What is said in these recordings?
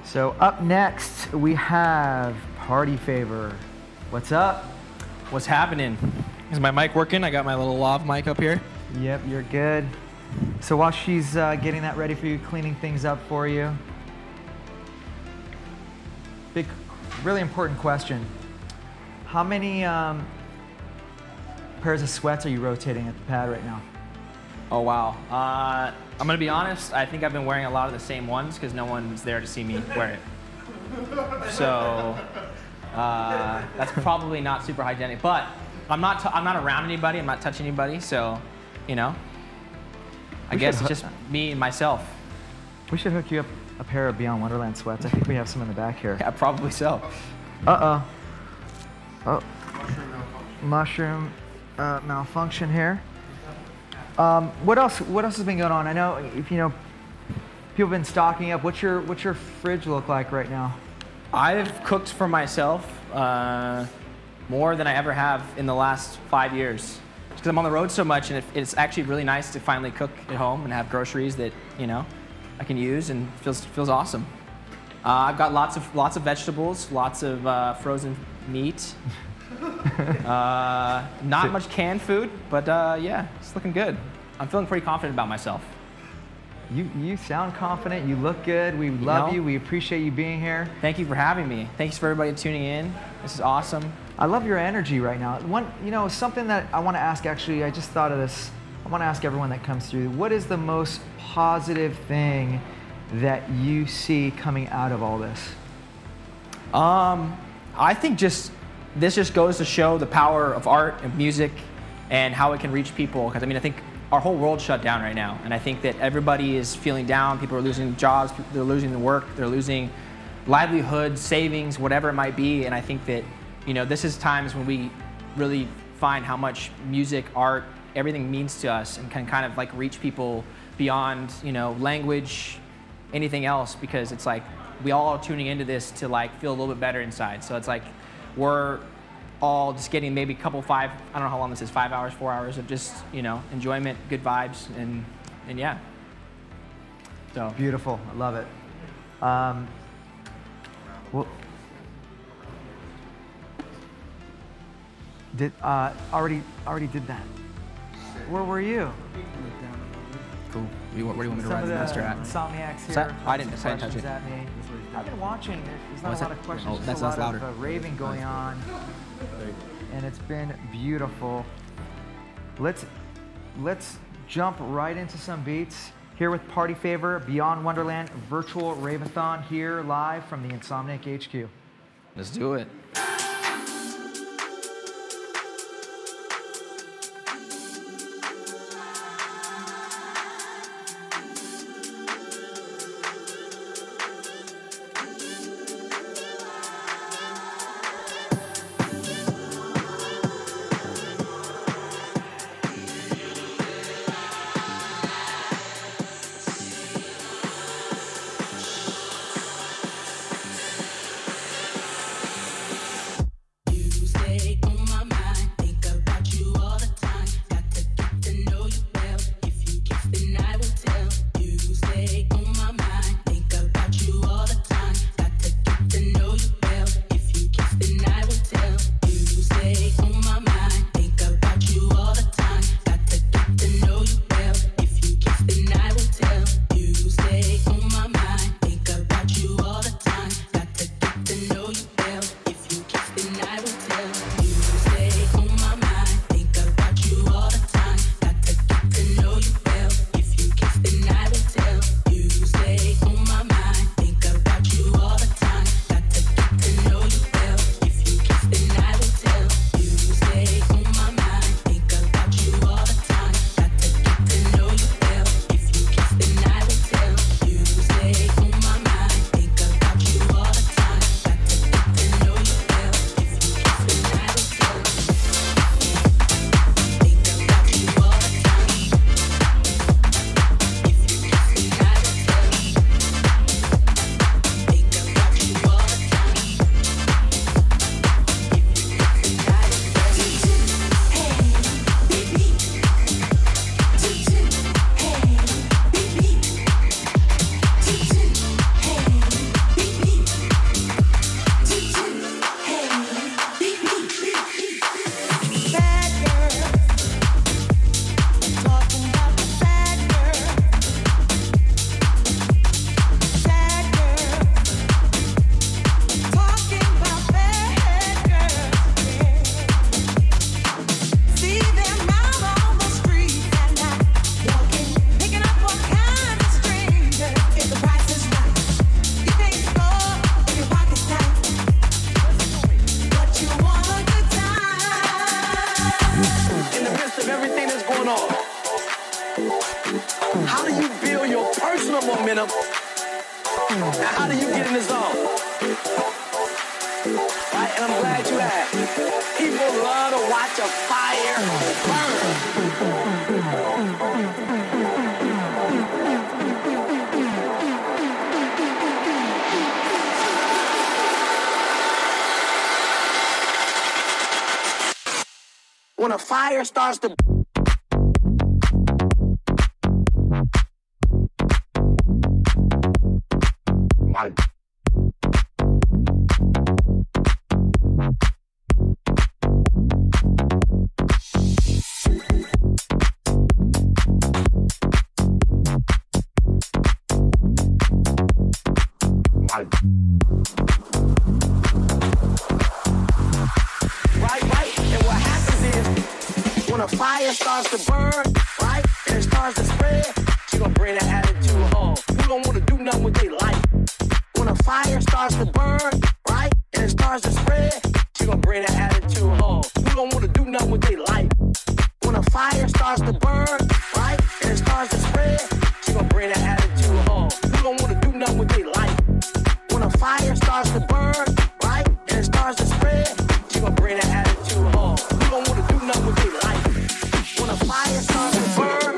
So up next, we have Party Favor. What's up? What's happening? Is my mic working? I got my little lav mic up here. Yep, you're good. So while she's getting that ready for you, cleaning things up for you, big, really important question. How many pairs of sweats are you rotating at the pad right now? Oh, wow. I'm going to be honest. I think I've been wearing a lot of the same ones because no one's there to see me wear it. So that's probably not super hygienic. But I'm not around anybody. I'm not touching anybody. So, you know, I guess it's just me and myself. We should hook you up a pair of Beyond Wonderland sweats. I think we have some in the back here. Yeah, probably so. Uh-oh. Oh. Mushroom malfunction here. What else has been going on? I know if people have been stocking up. What's your fridge look like right now? I've cooked for myself more than I ever have in the last 5 years. Because I'm on the road so much, and it's actually really nice to finally cook at home and have groceries that I can use, and feels awesome. I've got lots of vegetables, lots of frozen meat. Not much canned food, but yeah, it's looking good. I'm feeling pretty confident about myself. You sound confident. You look good. We love you. We appreciate you being here. Thank you for having me. Thanks for everybody tuning in. This is awesome. I love your energy right now. Something that I want to ask. Actually, I just thought of this. I want to ask everyone that comes through. What is the most positive thing that you see coming out of all this? I think this just goes to show the power of art and music and how it can reach people. Because I think our whole world's shut down right now, and I think that everybody is feeling down. People are losing jobs, they're losing the work, they're losing livelihoods, savings, whatever it might be. And I think that this is times when we really find how much music, art, everything means to us, and can kind of like reach people beyond language, anything else. Because it's like we all are tuning into this to like feel a little bit better inside. So it's like we're all just getting maybe I don't know how long this is, 5 hours, 4 hours of just, enjoyment, good vibes, and yeah. So beautiful. I love it. Already did that. Where were you? Cool. Where do you want me to ride the master at? Insomniacs here. I didn't touch it. At me. I've been watching. There's not a lot of questions. That's a lot louder. of raving going on, and it's been beautiful. Let's jump right into some beats here with Party Favor, Beyond Wonderland Virtual Rave-a-thon here live from the Insomniac HQ. Let's do it. going off. How do you build your personal momentum? And how do you get in the zone? Right, and I'm glad you asked. People love to watch a fire burn. When a fire starts to starts to burn, right? And it starts to spread, she gon' bring that attitude home. You don't wanna do nothing with their life. When a fire starts to burn, right? And it starts to spread, she gon' bring that attitude home. You don't wanna do nothing with their life. When a fire starts to burn, right? And it starts to spread, she gon' bring that attitude home. You don't wanna do nothing with their life. When a fire starts to burn, right? And it starts to spread, she gon' bring that attitude home. You don't wanna do nothing with their life. When a fire starts to burn,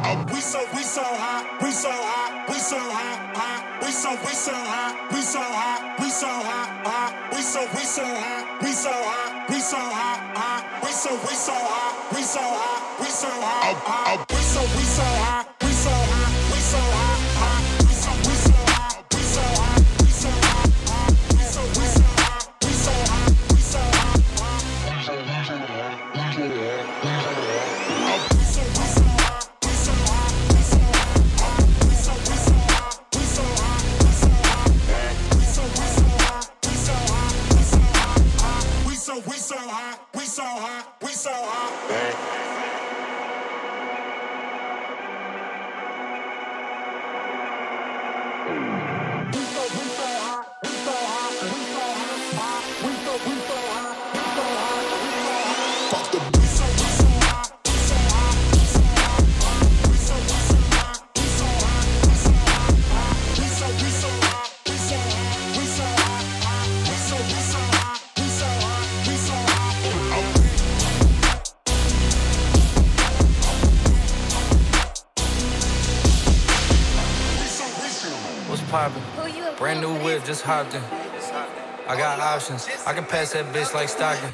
We so hot, we so hot, we so hot, hot. We so hot, we so hot, we so hot, hot. We so hot, we so hot, we so hot, hot. We so hot, we so hot, we so hot, hot. We so hot, we so hot, we so hot, hot. We so hot, we so hot, we so hot, hot. We so hot, we so hot, we so hot, we so Brand new whip, just hopped in. I got options, I can pass that bitch like Stockton.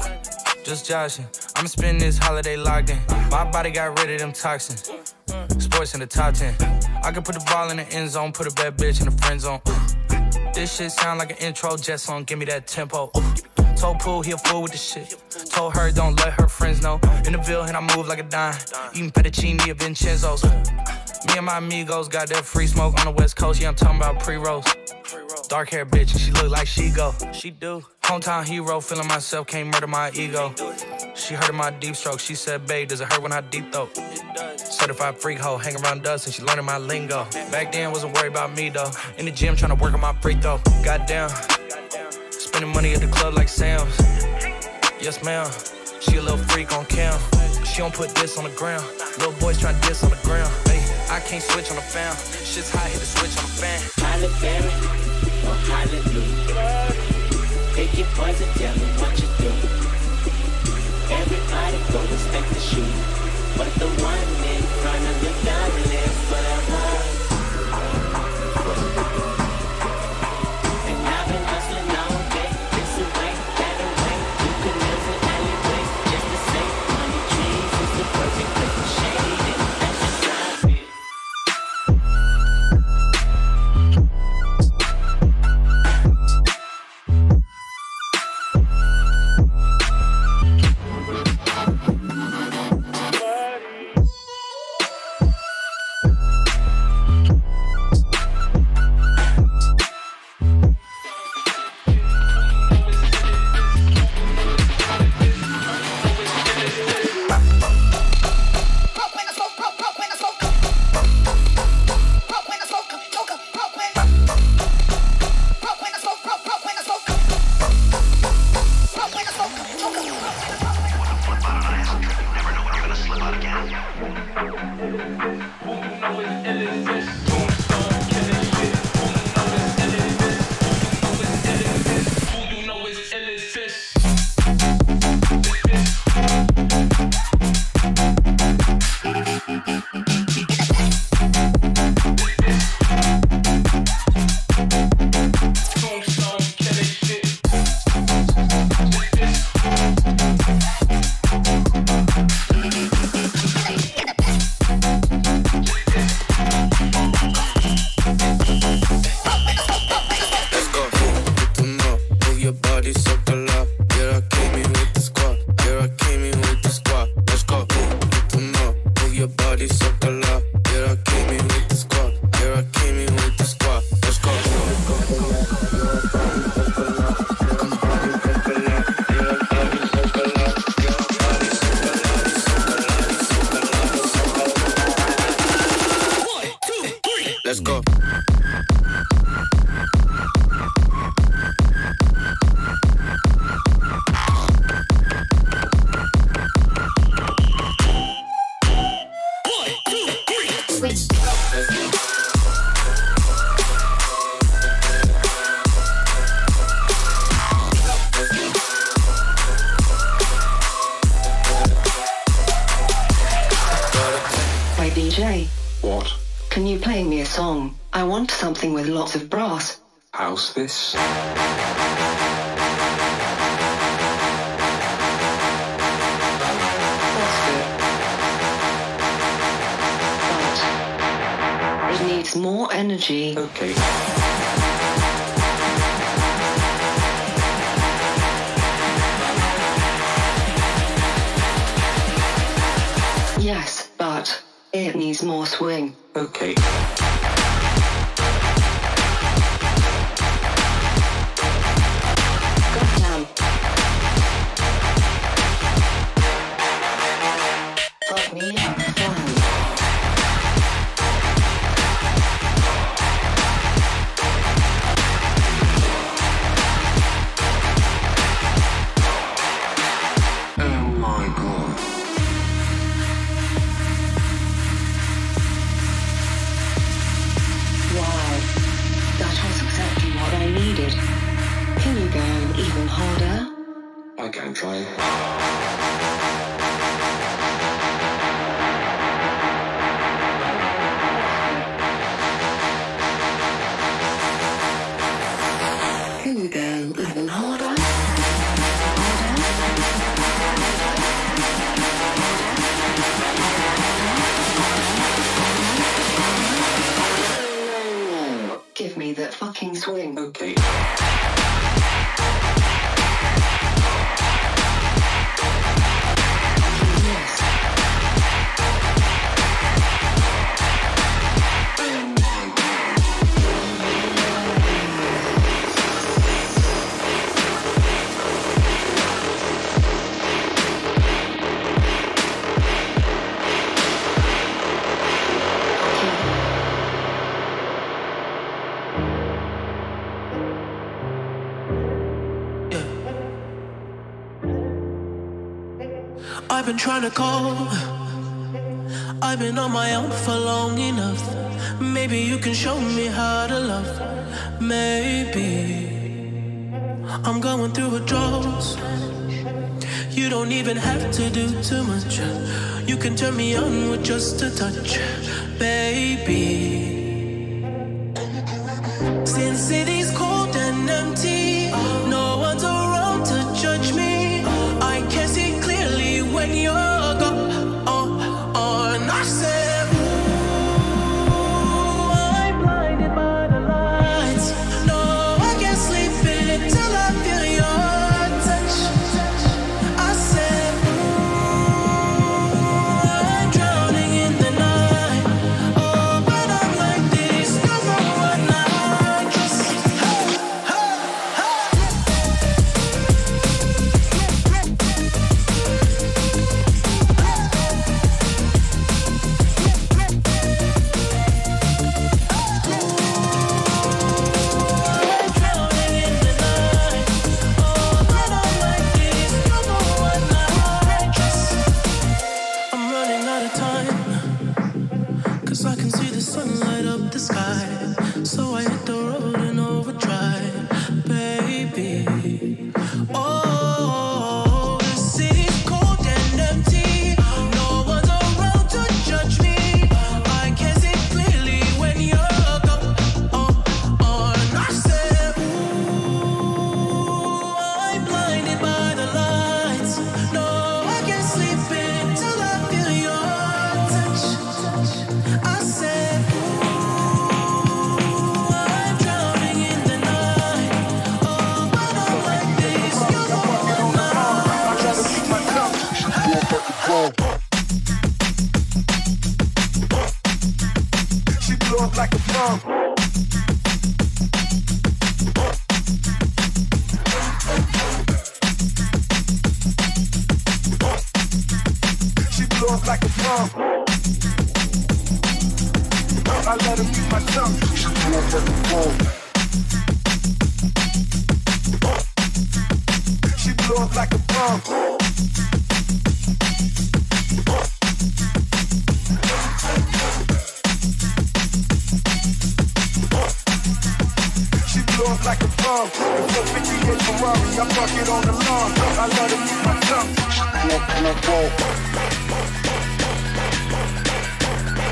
Just joshing, I'ma spend this holiday locked in. My body got rid of them toxins. Sports in the top 10. I can put the ball in the end zone, put a bad bitch in the friend zone. This shit sound like an intro jet song, give me that tempo. Told Pooh he a fool with the shit. Told her don't let her friends know. In the Ville and I move like a dime. Eating fettuccine at Vincenzo's. Me and my amigos got that free smoke on the West Coast. Yeah, I'm talking about pre-rolls. Dark hair bitch, and she look like she go. She do. Hometown hero, feeling myself, can't murder my ego. She heard of my deep stroke. She said, babe, does it hurt when I deep throat? Certified freak hoe, hang around dust and she learning my lingo. Back then, wasn't worried about me though. In the gym, trying to work on my free throw. Goddamn. Spending money at the club like Sam's. Yes, ma'am. She a little freak on cam. She don't put this on the ground. Little boys trying to diss on the ground. Hey, I can't switch on the fam. Shit's hot, hit the switch on the fan. Halle Berry or hallelujah. Pick your poison, tell me what you do. Everybody go respect the shoe. But the one in front of the gun lives forever. And I've been hustling all day. This away, that away. You can live in alleyways just the same. Money trees is the perfect place for shade. And that's just how I feel. Let's go. Hi DJ, What? can you play me a song? I want something with lots of brass. How's this? That's good. But it needs more energy. Okay. Yes, but it needs more swing. Okay. Goddamn. Fuck me up, fun. Oh my god. Wow, that was exactly what I needed. Can you go even harder? I can try. Can you go even harder? Give me that fucking swing. Okay. Yes. I've been trying to call. I've been on my own for long enough. Maybe you can show me how to love. Maybe I'm going through a drought. You don't even have to do too much. You can turn me on with just a touch, baby. Since it is cold and empty, no one's around to judge me. I can see clearly when you're gone. And I said, ooh, I'm blinded by the lights. No, I can't sleep until I feel your touch. I said, ooh, I'm drowning in the night. Oh, but I'm like this, never one night. Just, hey, hey, hey. I'm drowning in the night. Oh, but I'm like this, never one night. Just, I'm running out of time. 'Cause I can see the sun light up the sky. So I hit the road in overdrive, baby. Oh, the city's cold and empty. No one's around to judge me. I can see clearly when you're gone. And I said, ooh, I'm blinded by the lights. No, I can't sleep until I feel your touch. I said, ooh, I'm drowning in the night. Oh, but I'm like this, you're the one She blew up like a bomb. She blew up like a bomb. I let her use my tongue. She blew up like a bomb. She blew up like a bomb. She blew up like a bomb. The 458 Ferrari, I park it on the lawn. I let her use my tongue. She blew up like a bomb.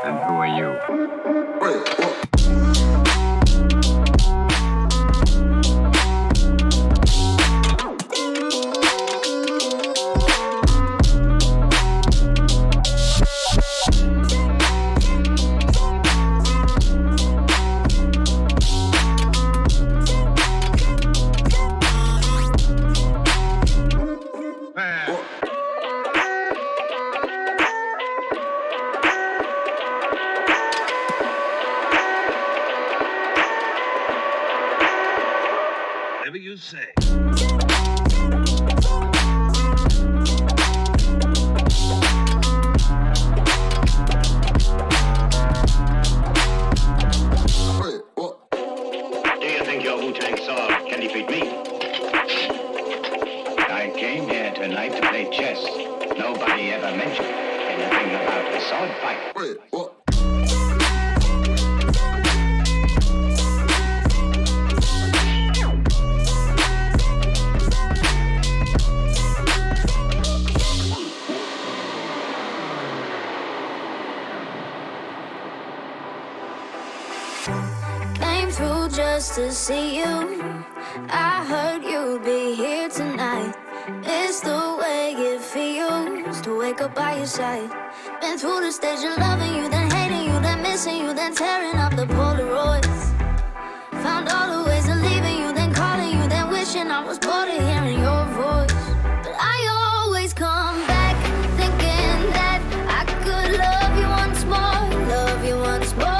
And who are you? Whatever you say. Do you think your Wu-Tang sword can defeat me? I came here tonight to play chess. Nobody ever mentioned anything about the sword fight. Came through just to see you. I heard you'd be here tonight. It's the way it feels to wake up by your side. Been through the stage of loving you, then hating you, then missing you, then tearing up the Polaroids. Found all the ways of leaving you, then calling you, then wishing I was bored of hearing your voice. But I always come back thinking that I could love you once more, love you once more.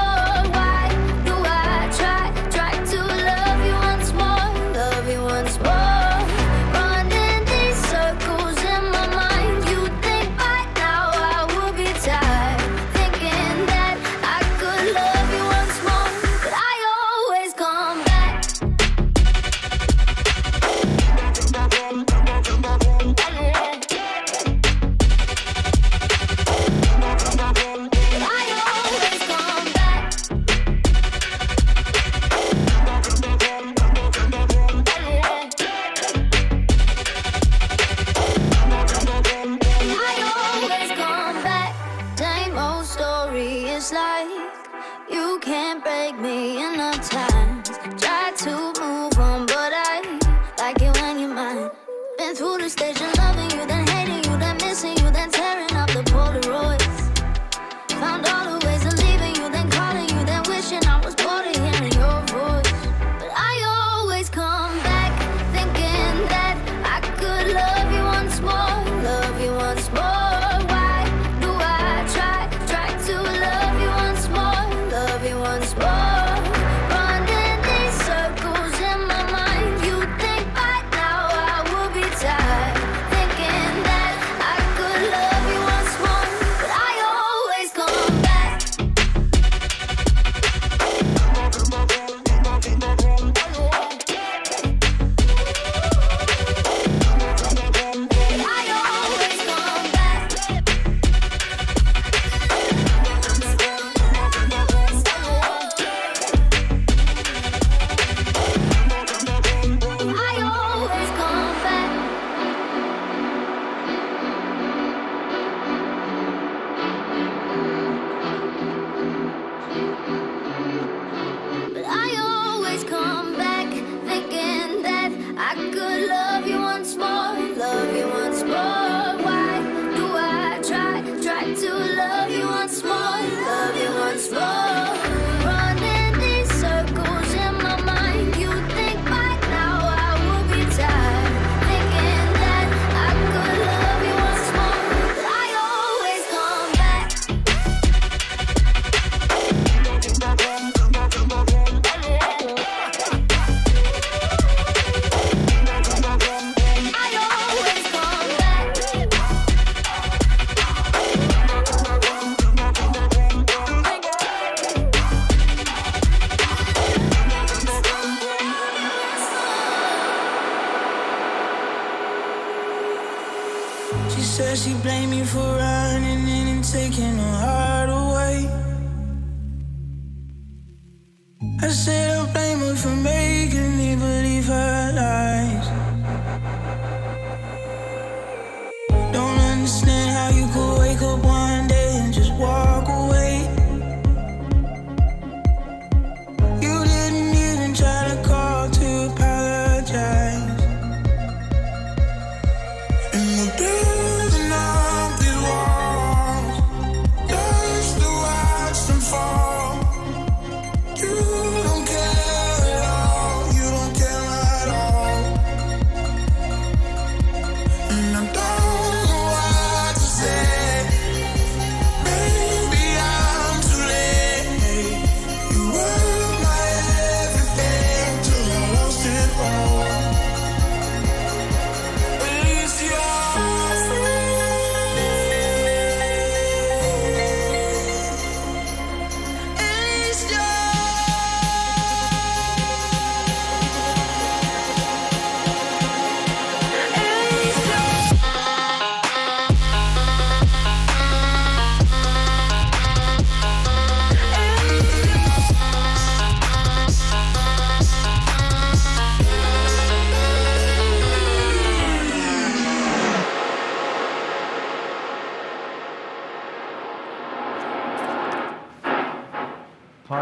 She said she blamed me for running in and taking her heart away. I said I blame her for making me believe her lies. Don't understand how you could wake up one day and just walk away.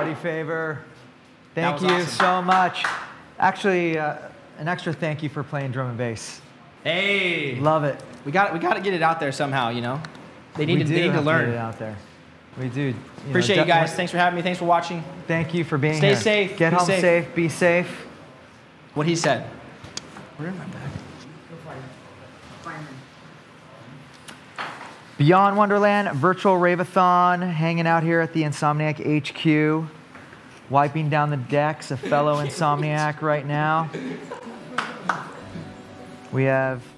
Party Favor. Thank was you awesome. so much. Actually, an extra thank you for playing drum and bass. Hey. Love it. We got to get it out there somehow, you know? They need to have learn. Get it out there. We do. Appreciate you guys. Thanks for having me. Thanks for watching. Thank you for being Stay here. safe. Get Be home safe. safe. Be safe. What he said. Where am I back? Beyond Wonderland, virtual rave-a-thon, hanging out here at the Insomniac HQ, wiping down the decks, a fellow Insomniac right now. We have